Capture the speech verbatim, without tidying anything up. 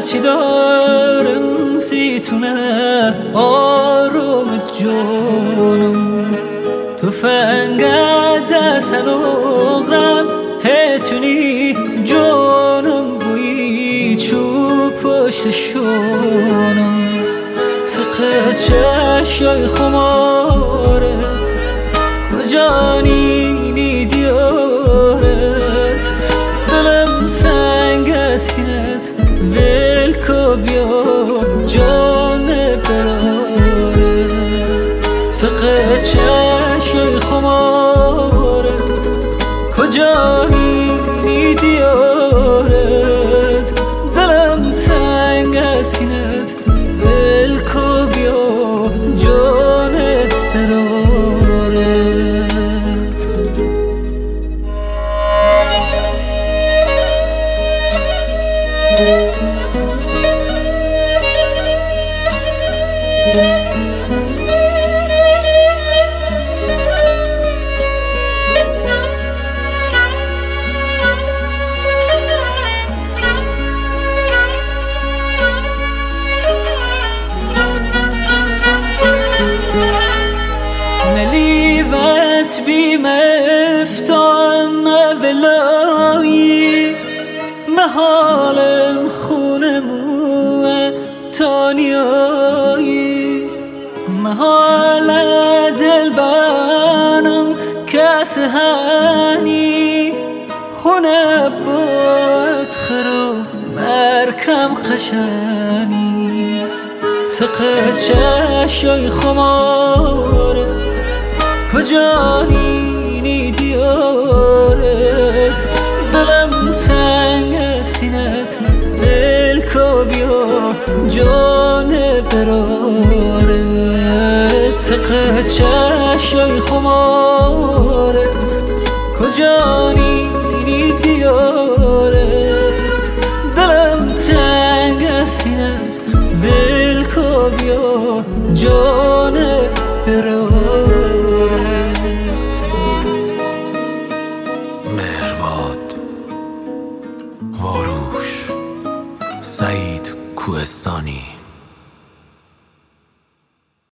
هرچی دارم زیتونه آروم جونم تفنگه دستن اغرم هتونی جونم بویی چوب پشت شونم سقط چشای خمارت کجا نینی دیارت دلم سنگ سینت ولکو بیا جان برارت سقط چشای خمارت کجا نینی دیارت دلم سنگ سینت ولکو بیا جان برارت نلیوت بی مفتان ولایی محالم خونموه تانیایی محال دل بانم کس هنی هونه بود خرو مرکم خشنی سقط چشای خمارت کجا نینی دیارت دلم تنگ سینت ولکو بیا جان برارت سقط چشای خمارت کجا نینی